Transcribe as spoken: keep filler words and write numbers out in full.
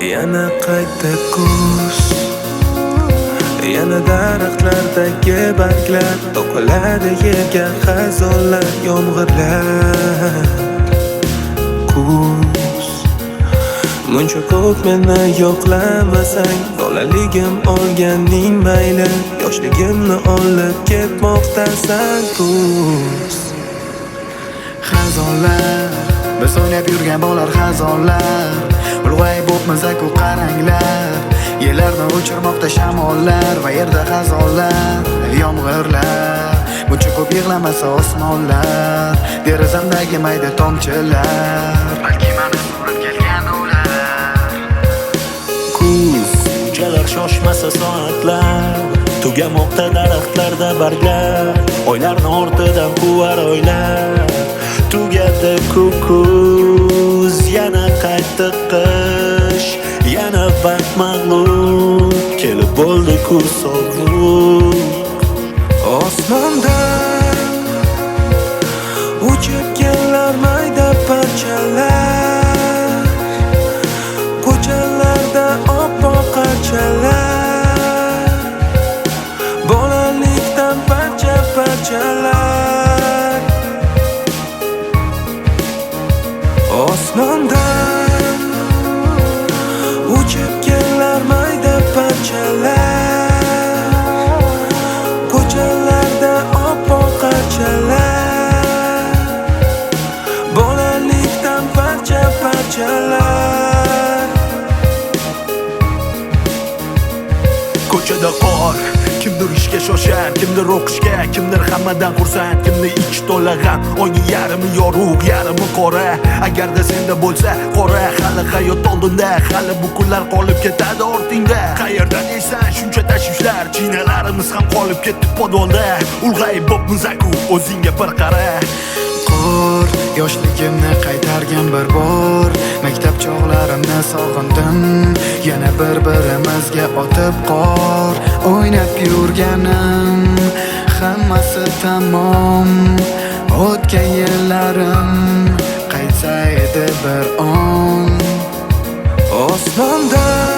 Yana qayta kuz, yana daraxtlardagi barglar to'kiladi yerga xazonlar, yomg'irlar. Kuz, muncha ko'p meni yo'qlamasang, bolaligim olganing mayli, yoshligimni olib ketmoqdasan. Kuz, xazonlar, biz o'ynab yurgan bolalar xazonlar, ulg'ayib bo'pmiz-ku qaranglar, yerlarni o'chirmoqda shamollar va yerda xazonlar, yomg'irlar, buncha ko'p yig'lamasa osmonlar, derazamdagi mayda tomchilar, balki mani surib kelgan ular. Kuz, unchalar shoshmasa soatlar, tugamoqda daraxtlarda barglar, oylarni ortidan quvar oylar. Tugadi kuz, yana qaytdi qish, yana vaqt mag'lub, kelib bo'ldi kuz sovuq. Osmondan uchib kelar mayda parchalar, ko'chalarda oppoq qarchalar, bolalikdan parcha-parchalar. Osmondan uchib kelar mayda parchalar, ko'chalarda oppoq qarchalar, bolalikdan parcha-parchalar. Ko'chada qor, kimdir ishga shoshar, kimdir o'qishga, kimdir hammadan xursand, kimni ichi to'la g'am, oyning yarimi yorug', yarimi qora. Agarda senda bo'lsa qora, hali hayot oldinda, hali bu kunlar qolib ketadi ortingda. Qayerdan deysan shuncha tashvishlar, chinalarimiz ham qolib ketdi podolda. Ulg'ayib bo'pmiz-ku, o'zingga bir qara. Qor, yoshligimni qaytargan bir bor, maktab chog'larimni sog'indim, yana bir-birimizga otib qor, o'ynab yurganim hammasi tamom. O'tgan yillarim qaytsa edi bir on. Osmondan